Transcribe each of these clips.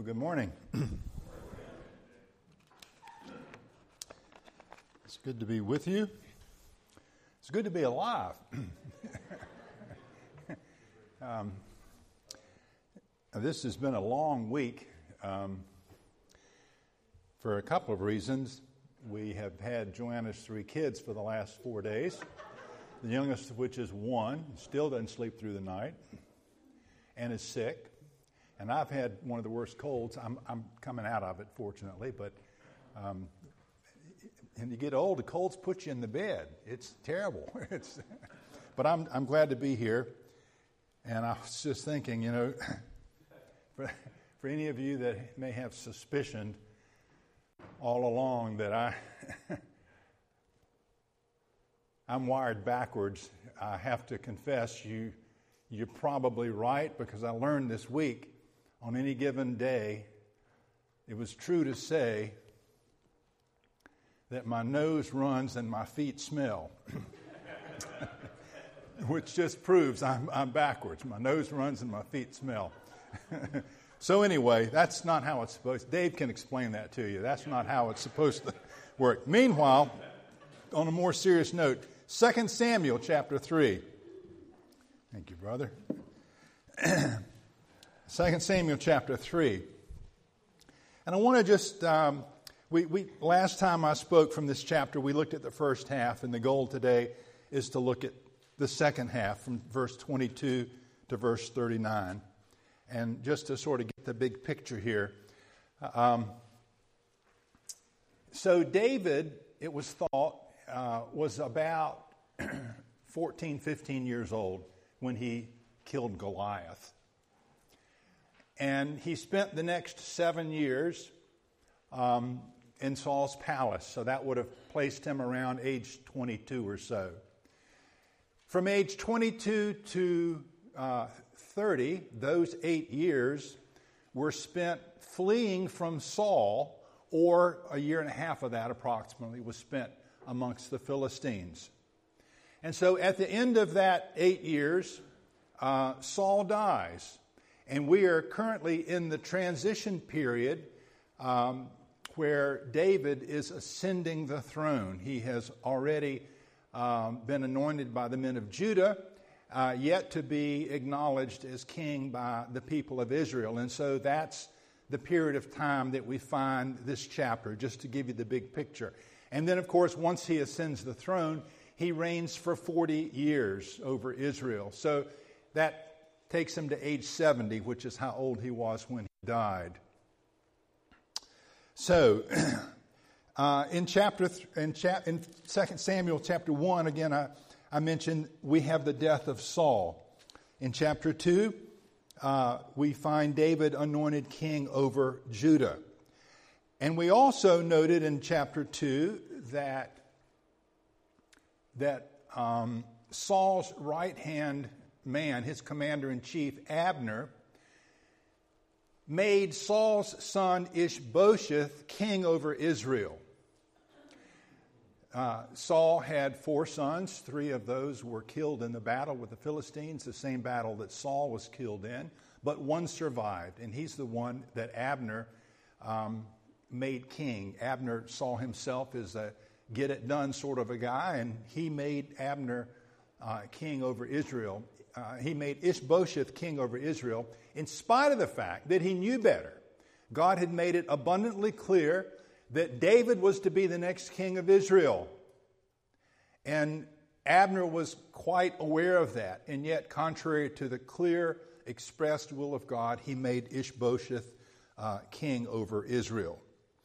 Good morning. It's good to be with you. It's good to be alive. This has been a long week for a couple of reasons. We have had Joanna's 3 kids for the last 4 days, the youngest of which is 1, still doesn't sleep through the night, and is sick. And I've had one of the worst colds. I'm coming out of it, fortunately, but and you get old, the colds put you in the bed. It's terrible. But I'm glad to be here. And I was just thinking, for any of you that may have suspicioned all along that I'm wired backwards, I have to confess you're probably right, because I learned this week on any given day it was true to say that my nose runs and my feet smell, which just proves I'm backwards. My nose runs and my feet smell. So anyway, that's not how it's supposed. Dave can explain that to you. That's not how it's supposed to work. Meanwhile, on a more serious note, 2 Samuel chapter 3. Thank you, brother. 2 Samuel chapter 3. And I want to just, we last time I spoke from this chapter, we looked at the first half, and the goal today is to look at the second half from verse 22 to verse 39. And just to sort of get the big picture here. So David, it was thought, was about 14, 15 years old when he killed Goliath. And he spent the next 7 years in Saul's palace. So that would have placed him around age 22 or so. From age 22 to 30, those 8 years were spent fleeing from Saul, or a year and a half of that approximately was spent amongst the Philistines. And so at the end of that 8 years, Saul dies. And we are currently in the transition period where David is ascending the throne. He has already been anointed by the men of Judah, yet to be acknowledged as king by the people of Israel. And so that's the period of time that we find this chapter, just to give you the big picture. And then, of course, once he ascends the throne, he reigns for 40 years over Israel. So that takes him to age 70, which is how old he was when he died. So, in 2 Samuel chapter 1, again, I mentioned we have the death of Saul. In chapter 2, we find David anointed king over Judah. And we also noted in chapter 2 that Saul's right-hand man, his commander-in-chief, Abner, made Saul's son Ishbosheth king over Israel. Saul had 4 sons. 3 of those were killed in the battle with the Philistines, the same battle that Saul was killed in. But 1 survived, and he's the one that Abner made king. Abner saw himself as a get-it-done sort of a guy, and he made Abner king over Israel. He made Ishbosheth king over Israel in spite of the fact that he knew better. God had made it abundantly clear that David was to be the next king of Israel. And Abner was quite aware of that. And yet, contrary to the clear expressed will of God, he made Ishbosheth king over Israel.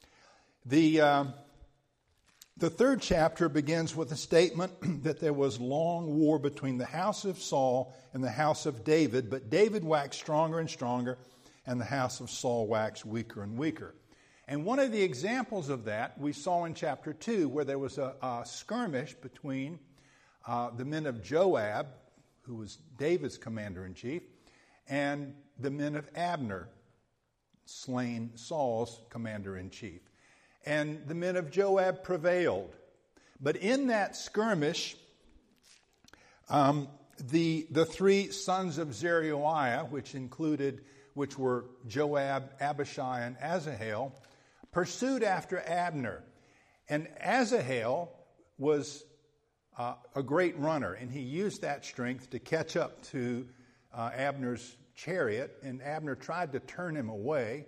The third chapter begins with a statement that there was long war between the house of Saul and the house of David, but David waxed stronger and stronger, and the house of Saul waxed weaker and weaker. And one of the examples of that we saw in chapter 2, where there was a skirmish between the men of Joab, who was David's commander-in-chief, and the men of Abner, slain Saul's commander-in-chief. And the men of Joab prevailed. But in that skirmish, the 3 sons of Zeruiah, which included which were Joab, Abishai, and Asahel, pursued after Abner. And Asahel was a great runner, and he used that strength to catch up to Abner's chariot, and Abner tried to turn him away,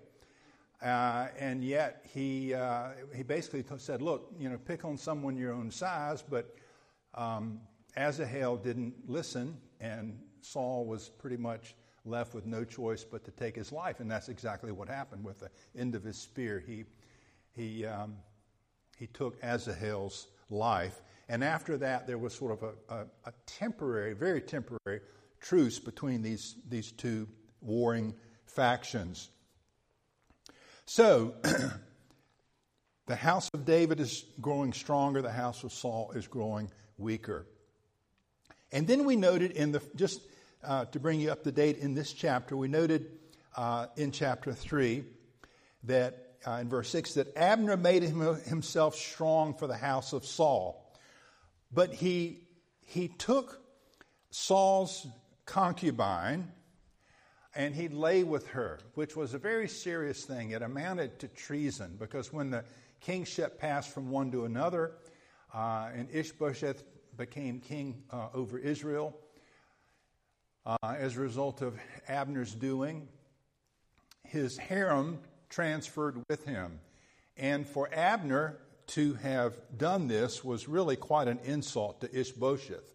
and yet he basically said, look, pick on someone your own size, but Asahel didn't listen, and Saul was pretty much left with no choice but to take his life, and that's exactly what happened. With the end of his spear, he took Asahel's life. And after that, there was sort of a temporary, very temporary truce between these two warring factions. So, the house of David is growing stronger. The house of Saul is growing weaker. And then we noted to bring you up to date in this chapter, we noted in chapter 3 that in verse 6 that Abner made himself strong for the house of Saul. But he took Saul's concubine and he lay with her, which was a very serious thing. It amounted to treason, because when the kingship passed from one to another, and Ishbosheth became king over Israel as a result of Abner's doing, his harem transferred with him. And for Abner to have done this was really quite an insult to Ishbosheth.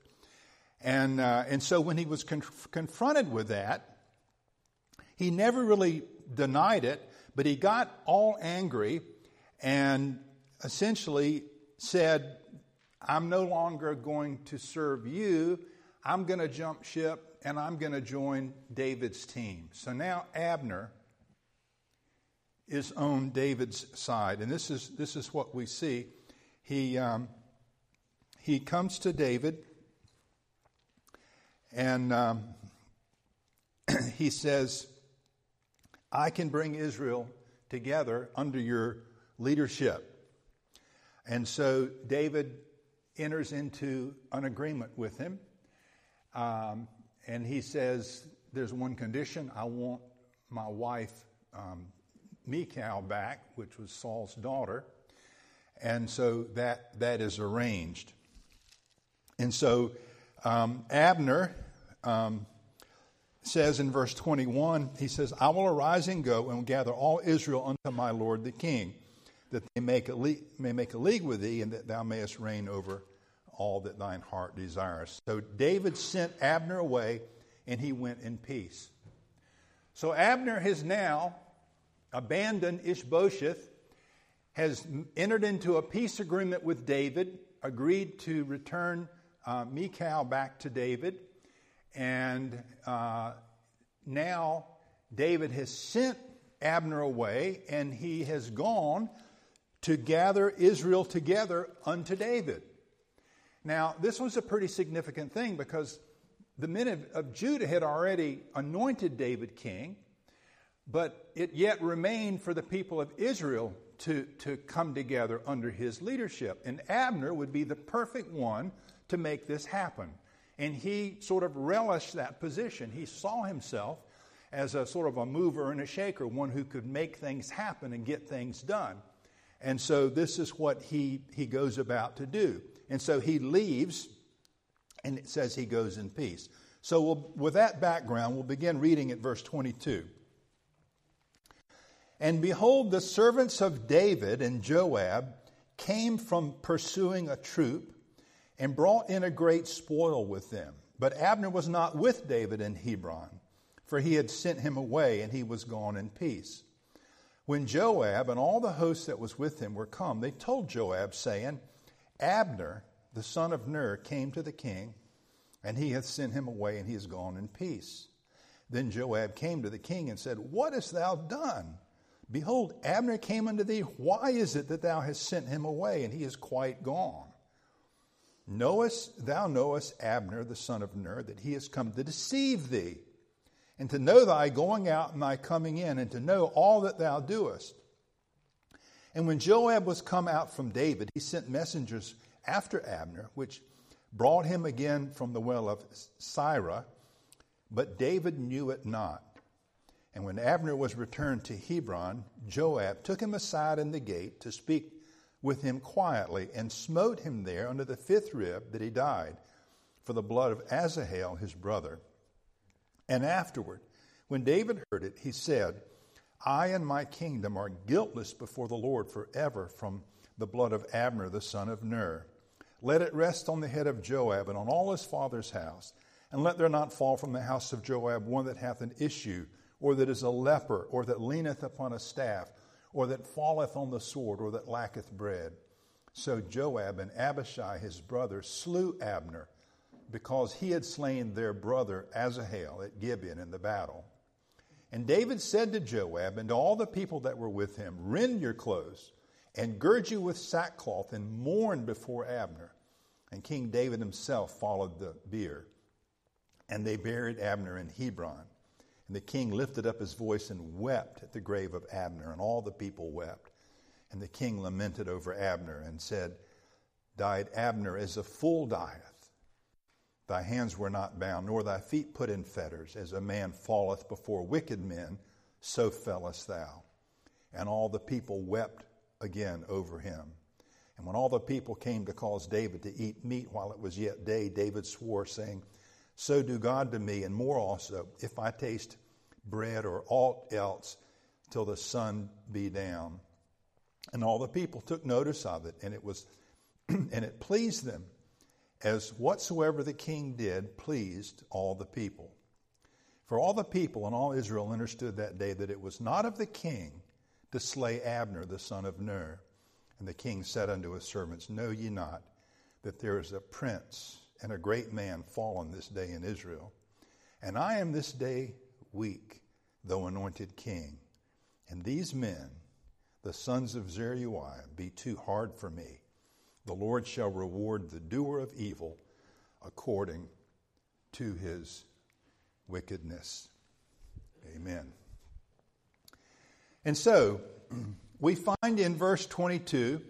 And so when he was confronted with that, he never really denied it, but he got all angry and essentially said, I'm no longer going to serve you. I'm going to jump ship and I'm going to join David's team. So now Abner is on David's side, and this is what we see. He comes to David, and he says, I can bring Israel together under your leadership. And so David enters into an agreement with him, and he says, there's one condition: I want my wife Michal back, which was Saul's daughter. And so that is arranged. And so Abner says in verse 21, he says, I will arise and go and gather all Israel unto my lord the king, that they may make a league with thee, and that thou mayest reign over all that thine heart desires. So David sent Abner away, and he went in peace. So Abner has now abandoned Ishbosheth, has entered into a peace agreement with David, agreed to return Michal back to David, and now David has sent Abner away, and he has gone to gather Israel together unto David. Now, this was a pretty significant thing, because the men of Judah had already anointed David king, but it yet remained for the people of Israel to come together under his leadership. And Abner would be the perfect one to make this happen. And he sort of relished that position. He saw himself as a sort of a mover and a shaker, one who could make things happen and get things done. And so this is what he goes about to do. And so he leaves, and it says he goes in peace. So with that background, we'll begin reading at verse 22. And behold, the servants of David and Joab came from pursuing a troop, and brought in a great spoil with them. But Abner was not with David in Hebron, for he had sent him away, and he was gone in peace. When Joab and all the host that was with him were come, they told Joab, saying, Abner, the son of Ner, came to the king, and he hath sent him away, and he is gone in peace. Then Joab came to the king and said, What hast thou done? Behold, Abner came unto thee. Why is it that thou hast sent him away, and he is quite gone? Thou knowest Abner, the son of Ner, that he has come to deceive thee, and to know thy going out and thy coming in, and to know all that thou doest. And when Joab was come out from David, he sent messengers after Abner, which brought him again from the well of Sirah, but David knew it not. And when Abner was returned to Hebron, Joab took him aside in the gate to speak with him quietly, and smote him there under the fifth rib, that he died, for the blood of Asahel his brother. And afterward, when David heard it, he said, I and my kingdom are guiltless before the Lord forever from the blood of Abner the son of Ner. Let it rest on the head of Joab and on all his father's house, and let there not fall from the house of Joab one that hath an issue, or that is a leper, or that leaneth upon a staff, or that falleth on the sword, or that lacketh bread. So Joab and Abishai his brother slew Abner, because he had slain their brother Asahel at Gibeon in the battle. And David said to Joab and to all the people that were with him, Rend your clothes, and gird you with sackcloth, and mourn before Abner. And King David himself followed the bier. And they buried Abner in Hebron. And the king lifted up his voice and wept at the grave of Abner, and all the people wept. And the king lamented over Abner and said, Died Abner as a fool dieth. Thy hands were not bound, nor thy feet put in fetters. As a man falleth before wicked men, so fellest thou. And all the people wept again over him. And when all the people came to cause David to eat meat while it was yet day, David swore, saying, So do God to me, and more also, if I taste bread or aught else till the sun be down. And all the people took notice of it, and it was and it pleased them, as whatsoever the king did pleased all the people. For all the people and all Israel understood that day that it was not of the king to slay Abner the son of Ner. And the king said unto his servants, Know ye not that there is a prince and a great man fallen this day in Israel? And I am this day weak, though anointed king. And these men, the sons of Zeruiah, be too hard for me. The Lord shall reward the doer of evil according to his wickedness. Amen. And so, we find in verse 22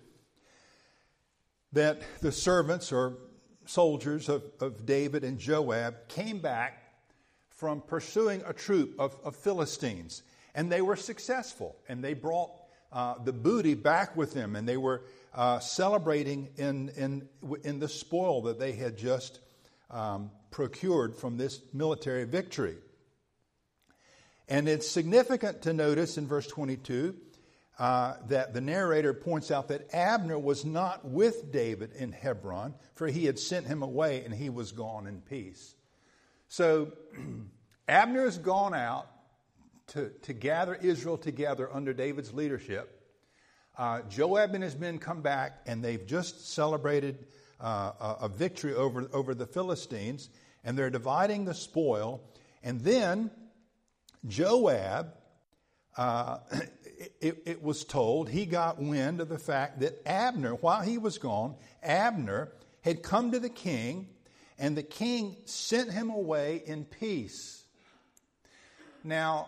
that the servants or soldiers of David and Joab came back from pursuing a troop of Philistines. And they were successful. And they brought the booty back with them. And they were celebrating in the spoil that they had just procured from this military victory. And it's significant to notice in verse 22 that the narrator points out that Abner was not with David in Hebron, for he had sent him away and he was gone in peace. So Abner has gone out to gather Israel together under David's leadership. Joab and his men come back, and they've just celebrated a victory over the Philistines, and they're dividing the spoil. And then Joab, it was told, he got wind of the fact that Abner, while he was gone, Abner had come to the king, and the king sent him away in peace. Now,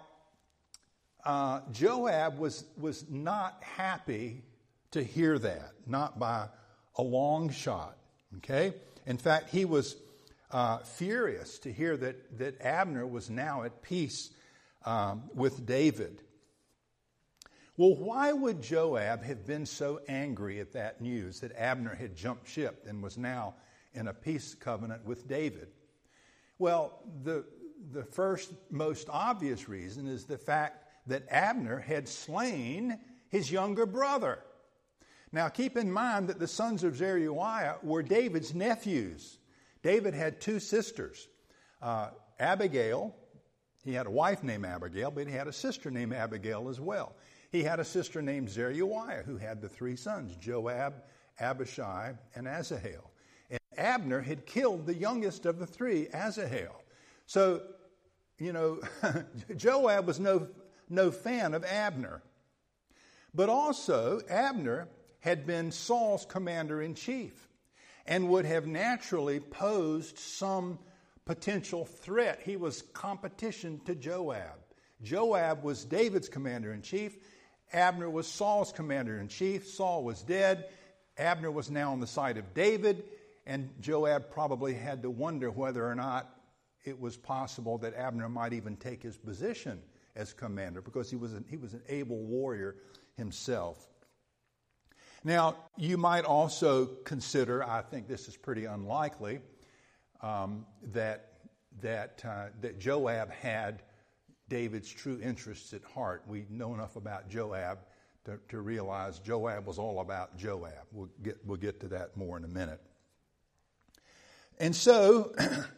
Joab was not happy to hear that, not by a long shot. Okay? In fact, he was furious to hear that Abner was now at peace with David. Well, why would Joab have been so angry at that news that Abner had jumped ship and was now in a peace covenant with David? Well, the first most obvious reason is the fact that Abner had slain his younger brother. Now, keep in mind that the sons of Zeruiah were David's nephews. David had two sisters. Abigail, he had a wife named Abigail, but he had a sister named Abigail as well. He had a sister named Zeruiah who had the three sons, Joab, Abishai, and Asahel. And Abner had killed the youngest of the three, Asahel. So, Joab was no fan of Abner. But also, Abner had been Saul's commander-in-chief and would have naturally posed some potential threat. He was competition to Joab. Joab was David's commander-in-chief. Abner was Saul's commander-in-chief. Saul was dead. Abner was now on the side of David, and Joab probably had to wonder whether or not it was possible that Abner might even take his position as commander because he was an able warrior himself. Now, you might also consider, I think this is pretty unlikely, that Joab had David's true interests at heart. We know enough about Joab to realize Joab was all about Joab. We'll get to that more in a minute. And so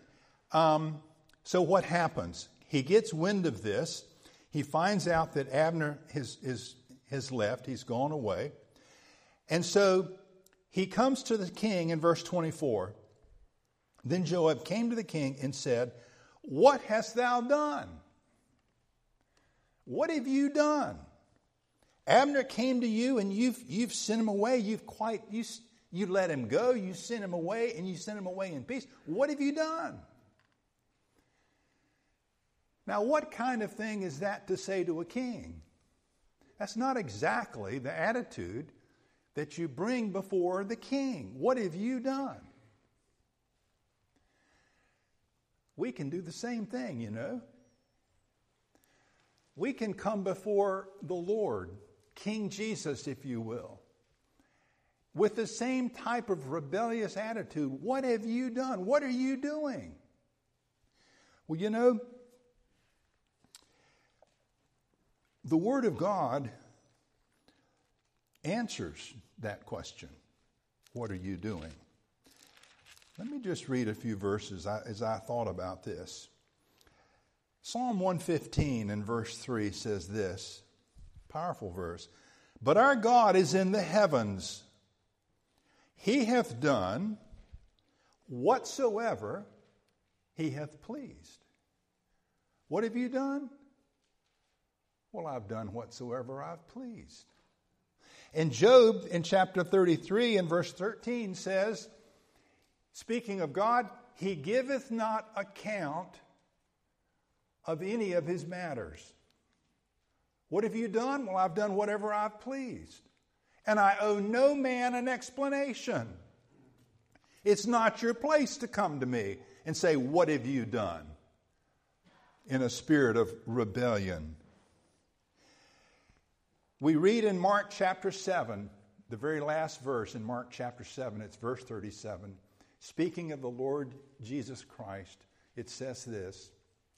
what happens? He gets wind of this. He finds out that Abner has left. He's gone away. And so he comes to the king in verse 24. Then Joab came to the king and said, "What hast thou done? What have you done? Abner came to you and you've sent him away. You let him go. You sent him away and you sent him away in peace. What have you done?" Now, what kind of thing is that to say to a king? That's not exactly the attitude that you bring before the king. What have you done? We can do the same thing, you know. We can come before the Lord, King Jesus, if you will, with the same type of rebellious attitude. What have you done? What are you doing? Well, you know, the Word of God answers that question. What are you doing? Let me just read a few verses as I thought about this. Psalm 115 and verse 3 says this, powerful verse. "But our God is in the heavens. He hath done whatsoever he hath pleased." What have you done? Well, I've done whatsoever I've pleased. And Job in chapter 33 and verse 13 says, speaking of God, "He giveth not account of any of his matters." What have you done? Well, I've done whatever I've pleased. And I owe no man an explanation. It's not your place to come to me and say, "What have you done?" in a spirit of rebellion. We read in Mark chapter 7, the very last verse in Mark chapter 7, it's verse 37. Speaking of the Lord Jesus Christ, it says this,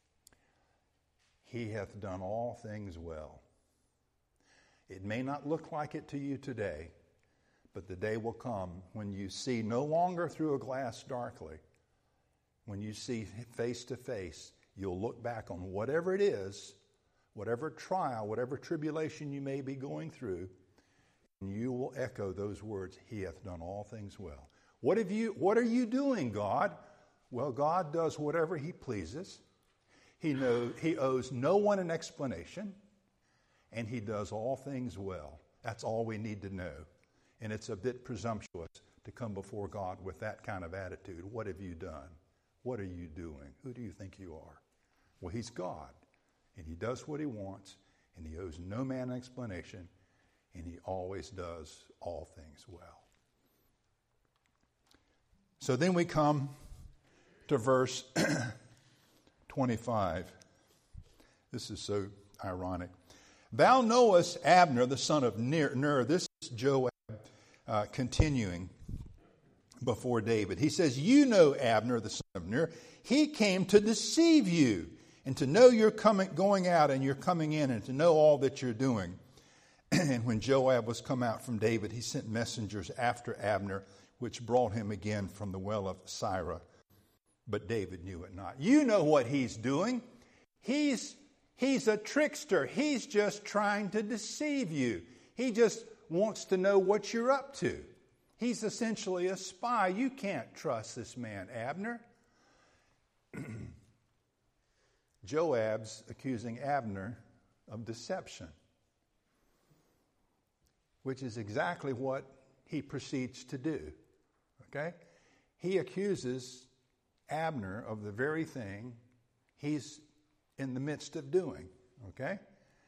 "He hath done all things well." It may not look like it to you today, but the day will come when you see no longer through a glass darkly. When you see face to face, you'll look back on whatever it is, whatever trial, whatever tribulation you may be going through, and you will echo those words, "He hath done all things well." What are you doing, God? Well, God does whatever he pleases. He owes no one an explanation, and he does all things well. That's all we need to know. And it's a bit presumptuous to come before God with that kind of attitude. What have you done? What are you doing? Who do you think you are? Well, he's God, and he does what he wants, and he owes no man an explanation, and he always does all things well. So then we come to verse 25. This is so ironic. "Thou knowest Abner, the son of Ner." This is Joab continuing before David. He says, "You know Abner, the son of Ner. He came to deceive you and to know your going out and your coming in and to know all that you're doing." And when Joab was come out from David, he sent messengers after Abner, which brought him again from the well of Sirah. But David knew it not. You know what he's doing. He's a trickster. He's just trying to deceive you. He just wants to know what you're up to. He's essentially a spy. You can't trust this man, Abner. Joab's accusing Abner of deception, which is exactly what he proceeds to do. Okay? He accuses Abner of the very thing he's in the midst of doing. Okay?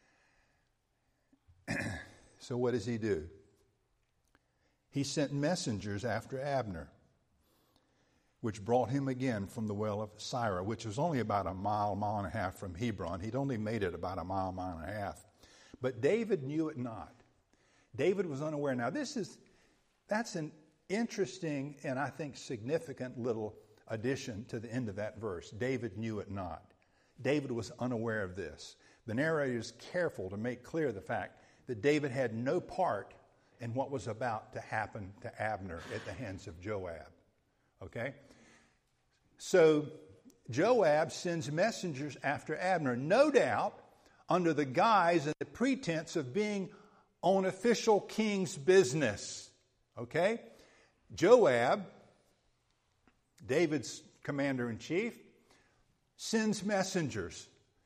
So what does he do? He sent messengers after Abner. which brought him again from the well of Sirah, which was only about a mile and a half from Hebron. He'd only made it about a mile and a half. But David knew it not. David was unaware. Now, that's an interesting and I think significant little addition to the end of that verse. David knew it not. David was unaware of this. The narrator is careful to make clear the fact that David had no part in what was about to happen to Abner at the hands of Joab. Okay? So Joab sends messengers after Abner, no doubt under the guise and the pretense of being on official king's business. Okay? Joab, David's commander-in-chief, sends messengers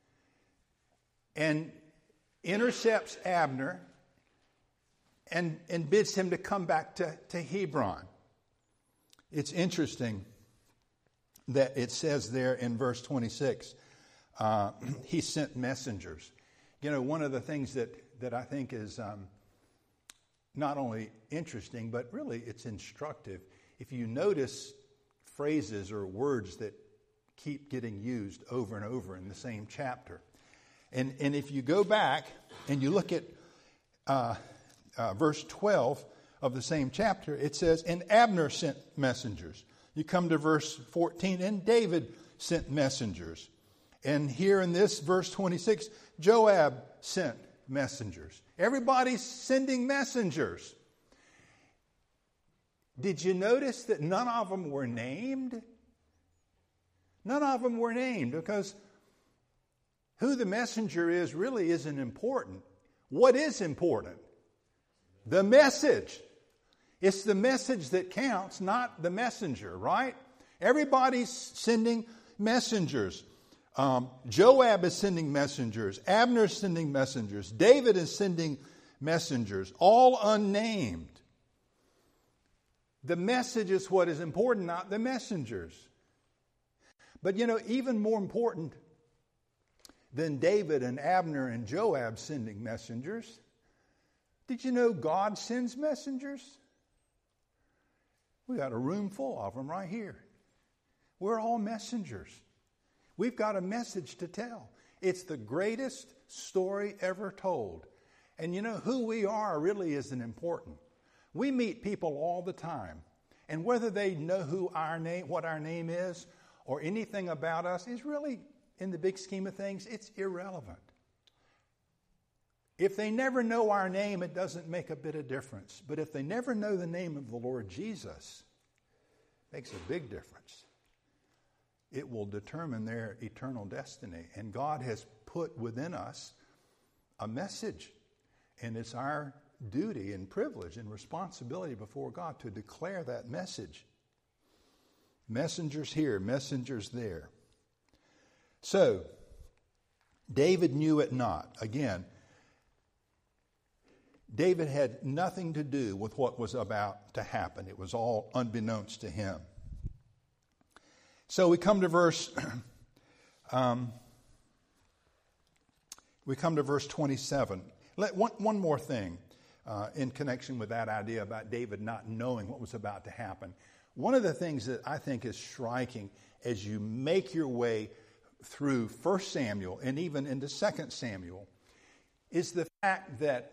and intercepts Abner and bids him to come back to Hebron. It's interesting that it says there in verse 26, he sent messengers. You know, one of the things that I think is not only interesting, but really it's instructive. If you notice phrases or words that keep getting used over and over in the same chapter. And if you go back and you look at verse 12 of the same chapter, it says, and Abner sent messengers. You come to verse 14, and David sent messengers. And here in this verse 26, Joab sent messengers. Everybody's sending messengers. Did you notice that none of them were named? None of them were named because who the messenger is really isn't important. What is important? The message. It's the message that counts, not the messenger, right? Everybody's sending messengers. Joab is sending messengers. Abner's sending messengers. David is sending messengers, all unnamed. The message is what is important, not the messengers. But you know, even more important than David and Abner and Joab sending messengers, did you know God sends messengers? We got a room full of them right here. We're all messengers. We've got a message to tell. It's the greatest story ever told. And you know, who we are really isn't important. We meet people all the time. And whether they know what our name is, or anything about us is really, in the big scheme of things, it's irrelevant. If they never know our name, it doesn't make a bit of difference. But if they never know the name of the Lord Jesus, it makes a big difference. It will determine their eternal destiny. And God has put within us a message. And it's our duty and privilege and responsibility before God to declare that message. Messengers here, messengers there. So, David knew it not. Again, David had nothing to do with what was about to happen. It was all unbeknownst to him. So we come to verse 27. One more thing in connection with that idea about David not knowing what was about to happen. One of the things that I think is striking as you make your way through 1 Samuel and even into 2 Samuel is the fact that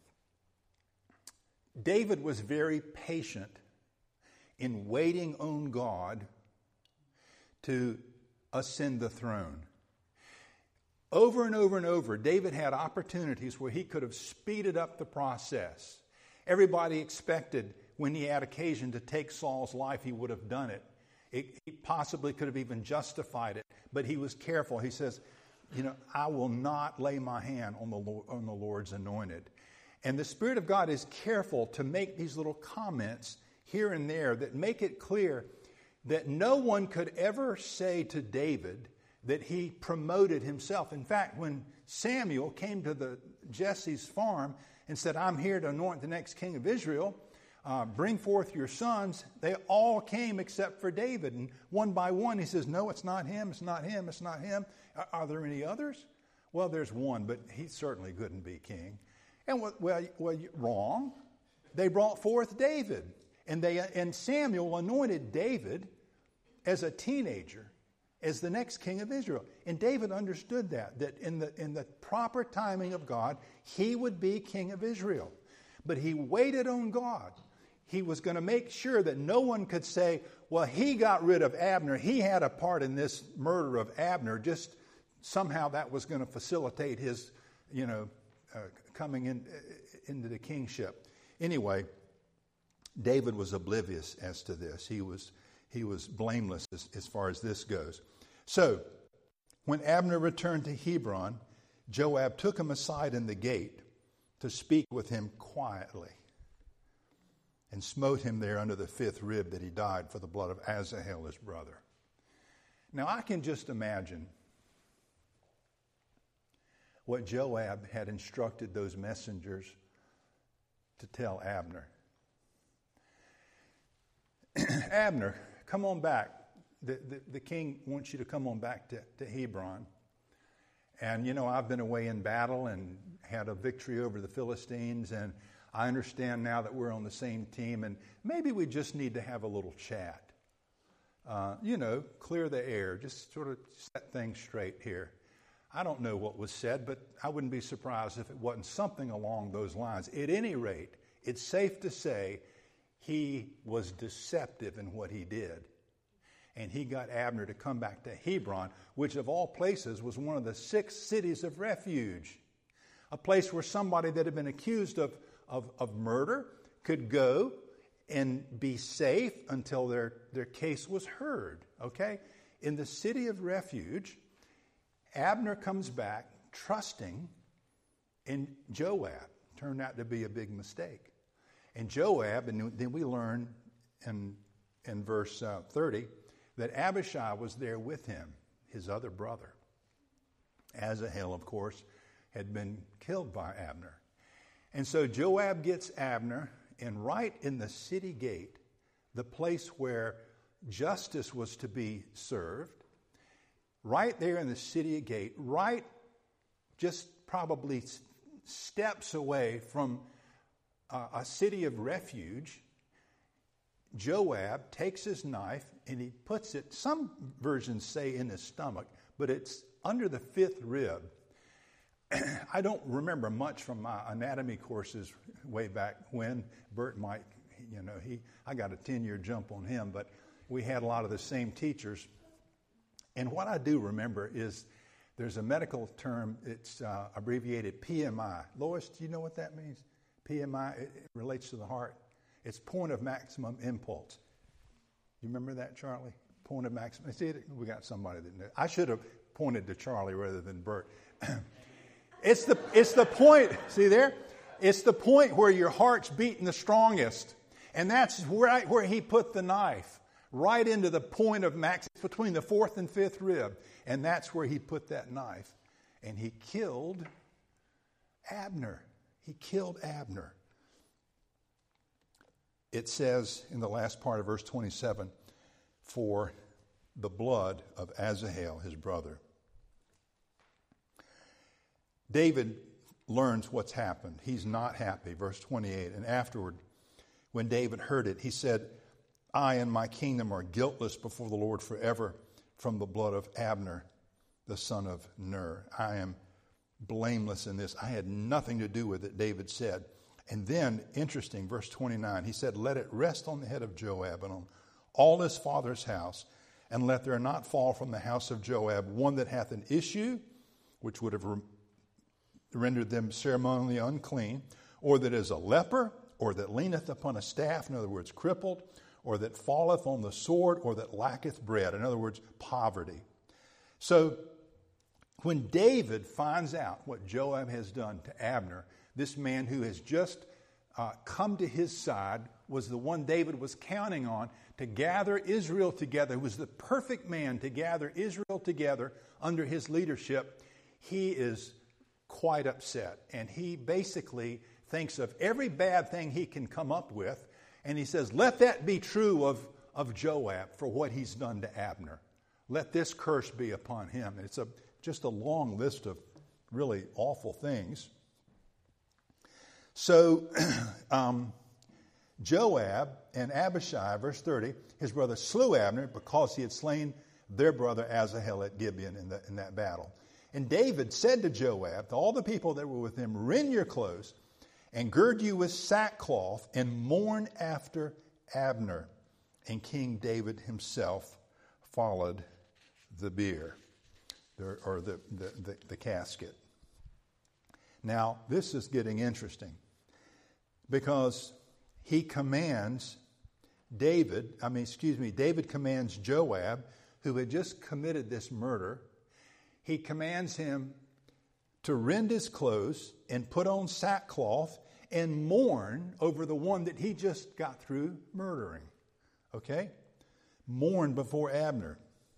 David was very patient in waiting on God to ascend the throne. Over and over and over, David had opportunities where he could have speeded up the process. Everybody expected when he had occasion to take Saul's life, he would have done it. He possibly could have even justified it, but he was careful. He says, I will not lay my hand on the Lord's anointed. And the Spirit of God is careful to make these little comments here and there that make it clear that no one could ever say to David that he promoted himself. In fact, when Samuel came to Jesse's farm and said, I'm here to anoint the next king of Israel, bring forth your sons, they all came except for David. And one by one he says, no, it's not him, it's not him, it's not him. Are there any others? Well, there's one, but he certainly couldn't be king. And well, wrong. They brought forth David. And Samuel anointed David as a teenager as the next king of Israel. And David understood that in the proper timing of God, he would be king of Israel. But he waited on God. He was going to make sure that no one could say, well, he got rid of Abner. He had a part in this murder of Abner. Just somehow that was going to facilitate his, coming into the kingship. Anyway, David was oblivious as to this. He was blameless as far as this goes. So, when Abner returned to Hebron, Joab took him aside in the gate to speak with him quietly, and smote him there under the fifth rib, that he died for the blood of Asahel his brother. Now I can just imagine what Joab had instructed those messengers to tell Abner. Abner, come on back. The king wants you to come on back to Hebron. And, I've been away in battle and had a victory over the Philistines, and I understand now that we're on the same team, and maybe we just need to have a little chat. Clear the air, just sort of set things straight here. I don't know what was said, but I wouldn't be surprised if it wasn't something along those lines. At any rate, it's safe to say he was deceptive in what he did. And he got Abner to come back to Hebron, which of all places was one of the 6 cities of refuge. A place where somebody that had been accused of murder could go and be safe until their case was heard. Okay? In the city of refuge, Abner comes back trusting in Joab. Turned out to be a big mistake. And Joab, and then we learn in verse 30, that Abishai was there with him, his other brother. Asahel, of course, had been killed by Abner. And so Joab gets Abner, and right in the city gate, the place where justice was to be served, right there in the city gate, right just probably steps away from a city of refuge, Joab takes his knife and he puts it, some versions say in his stomach, but it's under the fifth rib. I don't remember much from my anatomy courses way back when. Bert might, I got a 10-year jump on him, but we had a lot of the same teachers. And what I do remember is there's a medical term, it's abbreviated PMI. Lois, do you know what that means? PMI, it relates to the heart. It's point of maximum impulse. You remember that, Charlie? Point of maximum. See, we got somebody that knew. I should have pointed to Charlie rather than Bert. It's the point. See there? It's the point where your heart's beating the strongest, and that's right where he put the knife, right into the point of max between the fourth and fifth rib, and that's where he put that knife, and he killed Abner. He killed Abner. It says in the last part of verse 27, for the blood of Asahel, his brother. David learns what's happened. He's not happy. Verse 28, and afterward, when David heard it, he said, I and my kingdom are guiltless before the Lord forever from the blood of Abner, the son of Ner. I am blameless in this. I had nothing to do with it, David said. And then, interesting, verse 29, he said, let it rest on the head of Joab and on all his father's house, and let there not fall from the house of Joab one that hath an issue, which would have rendered them ceremonially unclean, or that is a leper, or that leaneth upon a staff, in other words, crippled, or that falleth on the sword, or that lacketh bread, in other words, poverty. So, when David finds out what Joab has done to Abner, this man who has just come to his side was the one David was counting on to gather Israel together, who was the perfect man to gather Israel together under his leadership. He is quite upset, and he basically thinks of every bad thing he can come up with, and he says, let that be true of Joab for what he's done to Abner. Let this curse be upon him. And it's just a long list of really awful things. So Joab and Abishai, verse 30, his brother slew Abner because he had slain their brother Asahel at Gibeon in that battle. And David said to Joab, to all the people that were with him, rend your clothes and gird you with sackcloth and mourn after Abner. And King David himself followed the bier, or the casket. Now, this is getting interesting because David commands Joab, who had just committed this murder, he commands him to rend his clothes and put on sackcloth and mourn over the one that he just got through murdering. Okay? Mourn before Abner.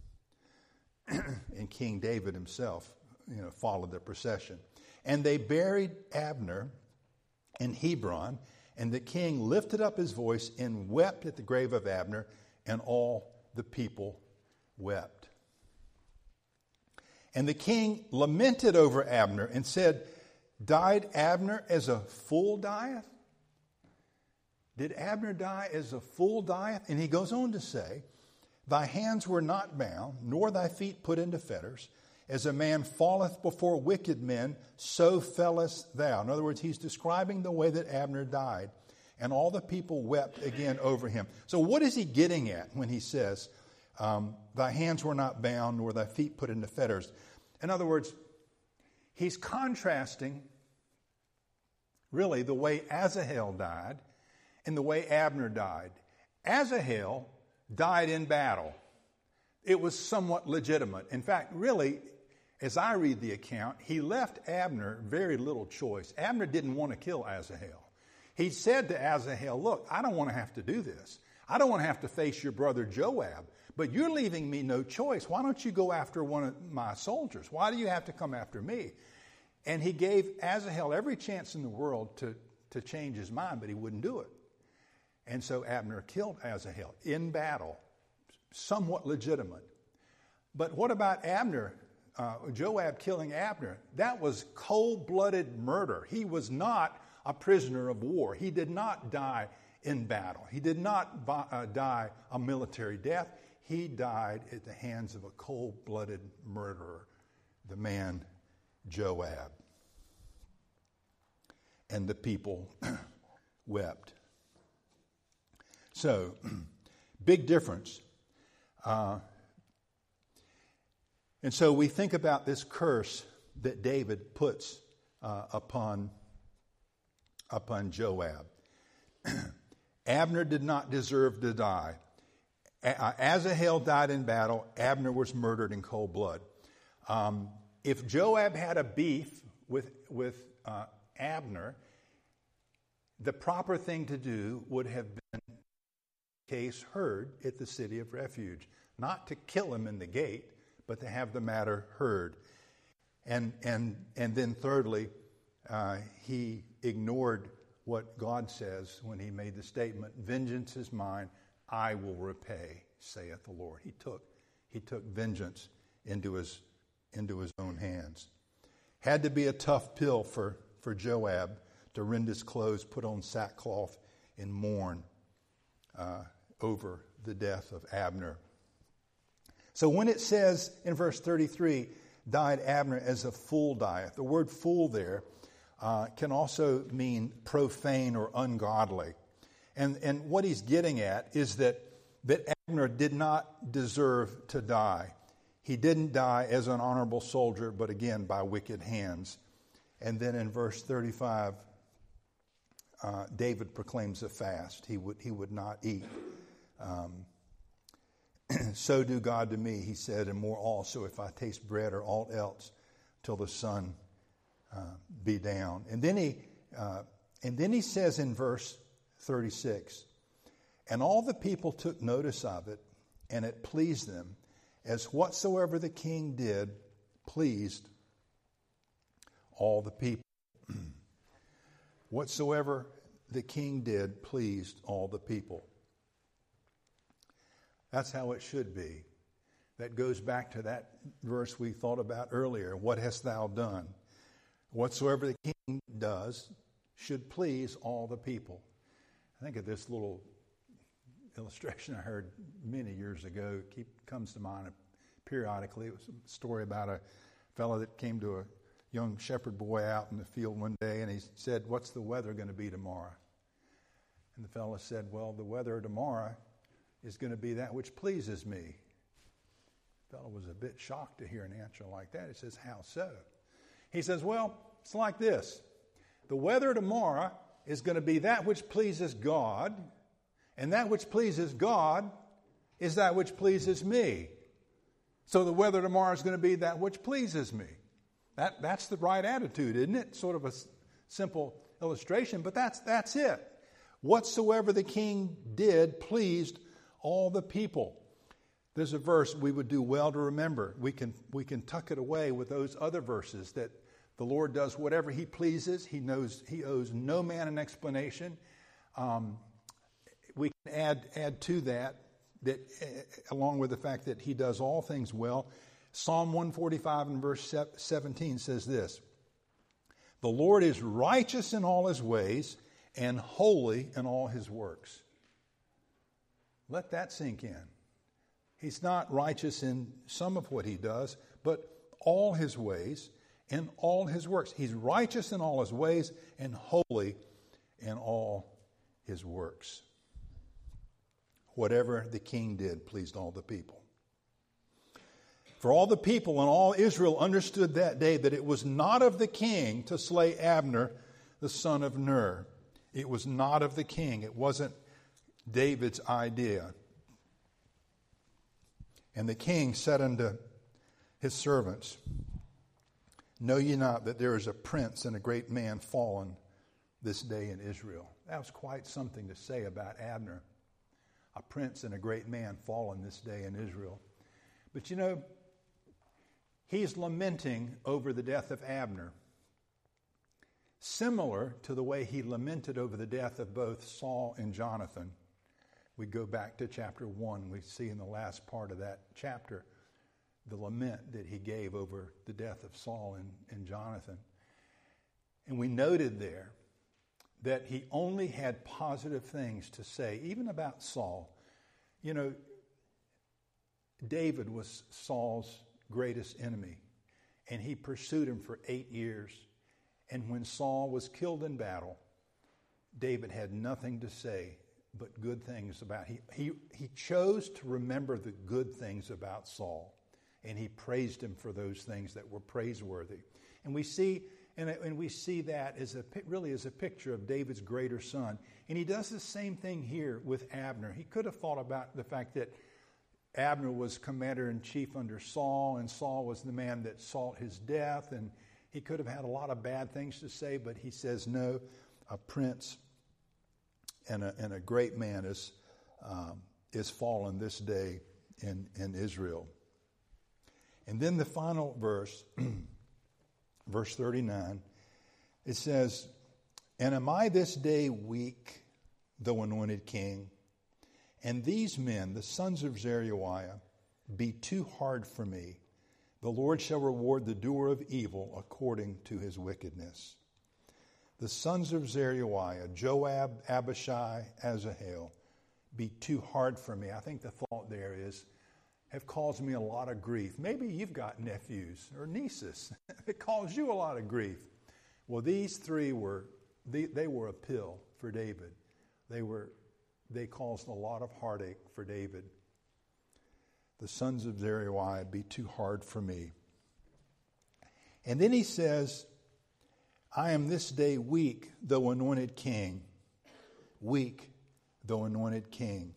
And King David himself, followed the procession. And they buried Abner in Hebron, and the king lifted up his voice and wept at the grave of Abner, and all the people wept. And the king lamented over Abner and said, died Abner as a fool dieth? Did Abner die as a fool dieth? And he goes on to say, thy hands were not bound, nor thy feet put into fetters. As a man falleth before wicked men, so fellest thou. In other words, he's describing the way that Abner died. And all the people wept again over him. So what is he getting at when he says, thy hands were not bound, nor thy feet put into fetters? In other words, he's contrasting really the way Asahel died and the way Abner died. Asahel died in battle. It was somewhat legitimate. In fact, really, as I read the account, he left Abner very little choice. Abner didn't want to kill Asahel. He said to Asahel, look, I don't want to have to do this. I don't want to have to face your brother Joab, but you're leaving me no choice. Why don't you go after one of my soldiers? Why do you have to come after me? And he gave Asahel every chance in the world to change his mind, but he wouldn't do it. And so Abner killed Asahel in battle, somewhat legitimate. But what about Abner? Joab killing Abner? That was cold-blooded murder. He was not a prisoner of war. He did not die in battle. He did not die a military death. He died at the hands of a cold-blooded murderer, the man Joab. And the people wept. So, big difference. And so we think about this curse that David puts upon Joab. Abner did not deserve to die. Asahel died in battle. Abner was murdered in cold blood. If Joab had a beef with Abner, the proper thing to do would have been case heard at the city of refuge. Not to kill him in the gate, but to have the matter heard. And then thirdly, he ignored what God says when he made the statement, vengeance is mine, I will repay, saith the Lord. He took vengeance into his own hands. Had to be a tough pill for Joab to rend his clothes, put on sackcloth, and mourn over the death of Abner. So when it says in verse 33, died Abner as a fool dieth, the word fool there can also mean profane or ungodly. And what he's getting at is that Abner did not deserve to die. He didn't die as an honorable soldier, but again, by wicked hands. And then in verse 35, David proclaims a fast. He would not eat. So do God to me, he said, and more also if I taste bread or aught else till the sun be down. And then he says in verse 36, and all the people took notice of it, and it pleased them, as whatsoever the king did pleased all the people. Whatsoever the king did pleased all the people. That's how it should be. That goes back to that verse we thought about earlier. What hast thou done? Whatsoever the king does should please all the people. I think of this little illustration I heard many years ago. Comes to mind periodically. It was a story about a fellow that came to a young shepherd boy out in the field one day, and he said, "What's the weather going to be tomorrow?" And the fellow said, "Well, the weather tomorrow is going to be that which pleases me." The fellow was a bit shocked to hear an answer like that. He says, "How so?" He says, "Well, it's like this. The weather tomorrow is going to be that which pleases God, and that which pleases God is that which pleases me. So the weather tomorrow is going to be that which pleases me." That's the right attitude, isn't it? Sort of a simple illustration, but that's it. Whatsoever the king did pleased all the people. There's a verse we would do well to remember. We can tuck it away with those other verses that the Lord does whatever he pleases. He owes no man an explanation. We can add to that along with the fact that he does all things well. Psalm 145 and verse 17 says this: "The Lord is righteous in all his ways and holy in all his works." Let that sink in. He's not righteous in some of what he does, but all his ways and all his works. He's righteous in all his ways and holy in all his works. Whatever the king did pleased all the people. For all the people and all Israel understood that day that it was not of the king to slay Abner, the son of Ner. It was not of the king. It wasn't David's idea. And the king said unto his servants, "Know ye not that there is a prince and a great man fallen this day in Israel?" That was quite something to say about Abner. A prince and a great man fallen this day in Israel. But you know, he's lamenting over the death of Abner, similar to the way he lamented over the death of both Saul and Jonathan. We go back to chapter 1. We see in the last part of that chapter the lament that he gave over the death of Saul and Jonathan. And we noted there that he only had positive things to say, even about Saul. You know, David was Saul's greatest enemy, and he pursued him for 8 years. And when Saul was killed in battle, David had nothing to say but good things about him. He chose to remember the good things about Saul, and he praised him for those things that were praiseworthy. And we see that as really as a picture of David's greater son. And he does the same thing here with Abner. He could have thought about the fact that Abner was commander-in-chief under Saul, and Saul was the man that sought his death, and he could have had a lot of bad things to say, but he says, no, a prince and a great man is fallen this day in Israel. And then the final verse, verse 39, it says, "And am I this day weak, though anointed king? And these men, the sons of Zeruiah, be too hard for me. The Lord shall reward the doer of evil according to his wickedness." The sons of Zeruiah, Joab, Abishai, Asahel, be too hard for me. I think the thought there is, have caused me a lot of grief. Maybe you've got nephews or nieces that cause you a lot of grief. Well, these three were a pill for David. They caused a lot of heartache for David. The sons of Zeruiah be too hard for me. And then he says, "I am this day weak, though anointed king." Weak, though anointed king.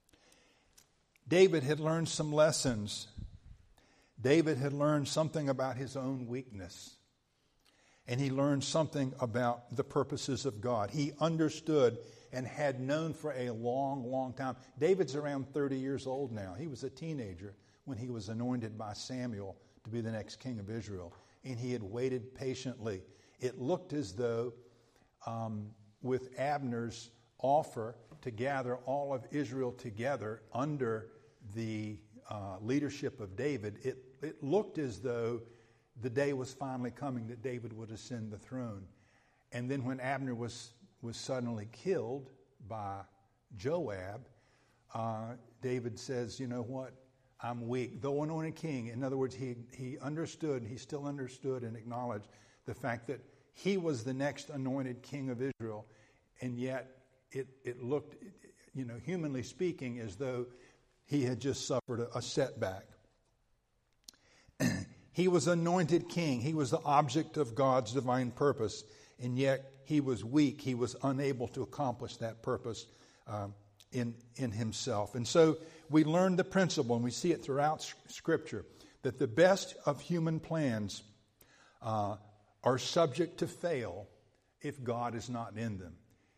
David had learned some lessons. David had learned something about his own weakness. And he learned something about the purposes of God. He understood and had known for a long, long time. David's around 30 years old now. He was a teenager when he was anointed by Samuel to be the next king of Israel. And he had waited patiently. It looked as though with Abner's offer to gather all of Israel together under the leadership of David, it looked as though the day was finally coming that David would ascend the throne. And then when Abner was suddenly killed by Joab, David says, you know what? I'm weak. Though anointed king, in other words, he understood, he still understood and acknowledged the fact that he was the next anointed king of Israel, and yet it looked, humanly speaking, as though he had just suffered a setback. He was anointed king. He was the object of God's divine purpose, and yet he was weak. He was unable to accomplish that purpose in himself. And so we learn the principle, and we see it throughout Scripture, that the best of human plans are subject to fail if God is not in them.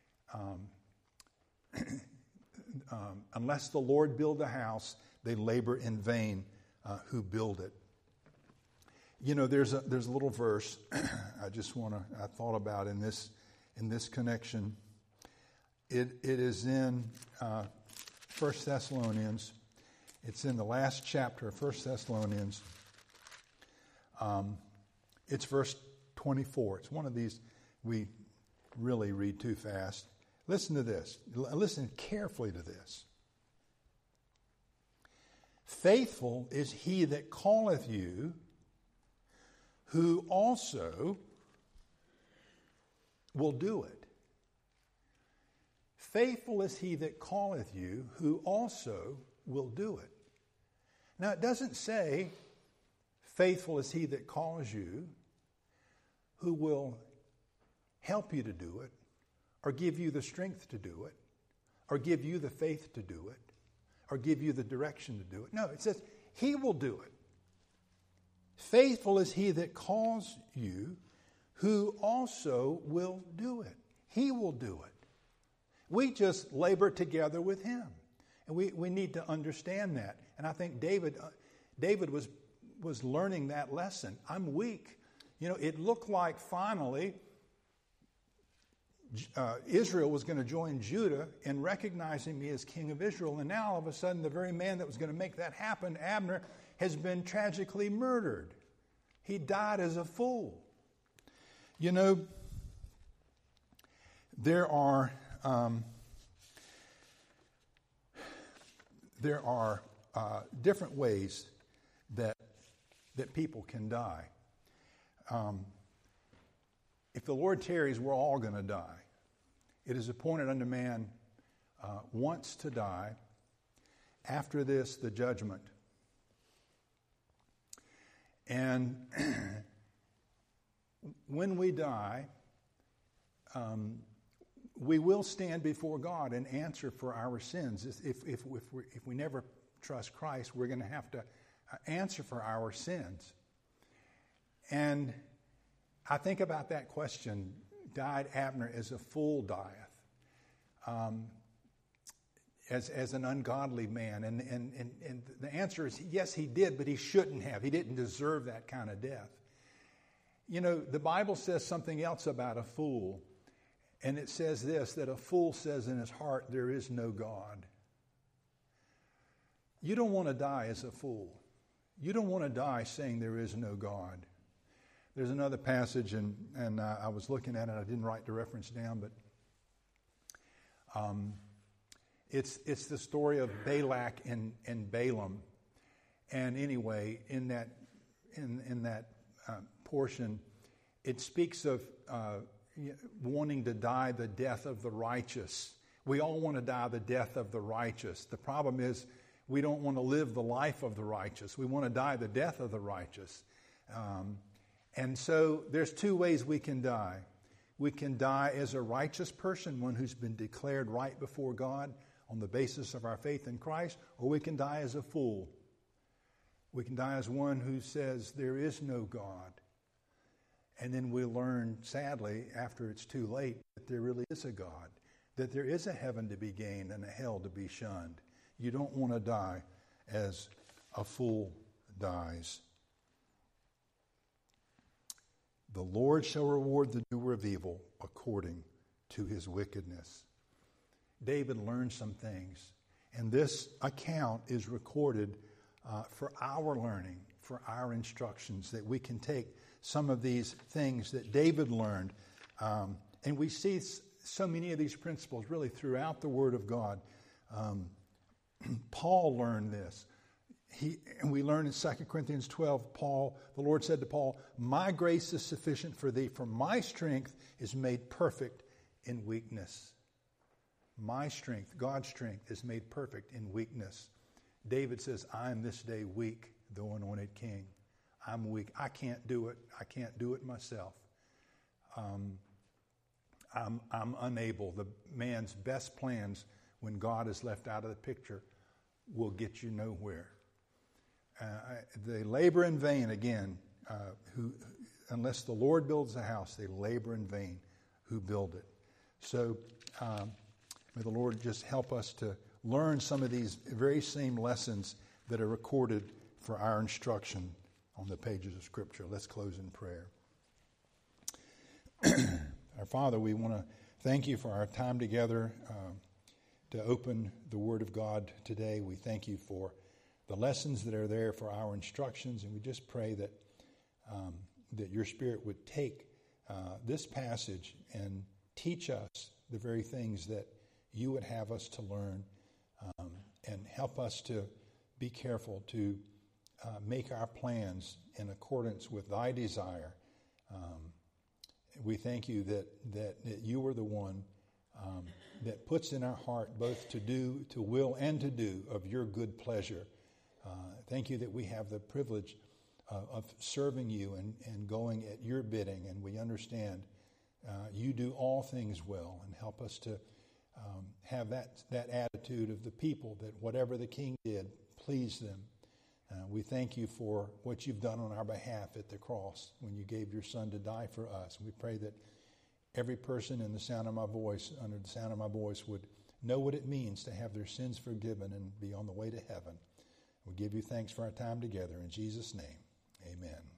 Unless the Lord build a house, they labor in vain who build it. There's a little verse I thought about in this connection. It is in 1 Thessalonians. It's in the last chapter of 1 Thessalonians. It's verse 24. It's one of these we really read too fast. Listen to this. Listen carefully to this. Faithful is he that calleth you, who also will do it. Faithful is he that calleth you, who also will do it. Now, it doesn't say, faithful is he that calls you, who will help you to do it, or give you the strength to do it, or give you the faith to do it, or give you the direction to do it. No, it says, he will do it. Faithful is he that calls you, who also will do it. He will do it. We just labor together with him. And we need to understand that. And I think David was learning that lesson. I'm weak. It looked like finally Israel was going to join Judah in recognizing me as king of Israel. And now all of a sudden the very man that was going to make that happen, Abner, has been tragically murdered. He died as a fool. There are different ways that people can die. If the Lord tarries, we're all going to die. It is appointed unto man once to die. After this, the judgment. And when we die, we will stand before God and answer for our sins. If we never trust Christ, we're going to have to answer for our sins. And I think about that question, died Abner as a fool dieth, as an ungodly man? And the answer is yes, he did, but he shouldn't have. He didn't deserve that kind of death. The Bible says something else about a fool. And it says this, that a fool says in his heart, there is no God. You don't want to die as a fool. You don't want to die saying there is no God. There's another passage, and I was looking at it. I didn't write the reference down, but it's the story of Balak and Balaam. And anyway, in that portion, it speaks of wanting to die the death of the righteous. We all want to die the death of the righteous. The problem is we don't want to live the life of the righteous. We want to die the death of the righteous. And so there's two ways we can die. We can die as a righteous person, one who's been declared right before God on the basis of our faith in Christ, or we can die as a fool. We can die as one who says there is no God. And then we learn, sadly, after it's too late, that there really is a God, that there is a heaven to be gained and a hell to be shunned. You don't want to die as a fool dies. The Lord shall reward the doer of evil according to his wickedness. David learned some things, and this account is recorded for our learning, for our instructions, that we can take some of these things that David learned, and we see so many of these principles really throughout the Word of God. Paul learned this. And we learn in 2 Corinthians 12, the Lord said to Paul, "My grace is sufficient for thee, for my strength is made perfect in weakness." My strength, God's strength, is made perfect in weakness. David says, "I am this day weak, though anointed king." I'm weak. I can't do it. I can't do it myself. I'm unable. The man's best plans, when God is left out of the picture, will get you nowhere. They labor in vain, again, unless the Lord builds a house, they labor in vain who build it. So may the Lord just help us to learn some of these very same lessons that are recorded for our instruction on the pages of Scripture. Let's close in prayer. Our Father, we want to thank you for our time together to open the Word of God today. We thank you for the lessons that are there for our instructions, and we just pray that that your Spirit would take this passage and teach us the very things that you would have us to learn, and help us to be careful to make our plans in accordance with thy desire. We thank you that you are the one that puts in our heart both to do, to will, and to do of your good pleasure. Thank you that we have the privilege of serving you and going at your bidding, and we understand you do all things well, and help us to have that attitude of the people, that whatever the king did pleased them. We thank you for what you've done on our behalf at the cross when you gave your Son to die for us. We pray that every person in the sound of my voice, under the sound of my voice, would know what it means to have their sins forgiven and be on the way to heaven. We give you thanks for our time together. In Jesus' name, amen.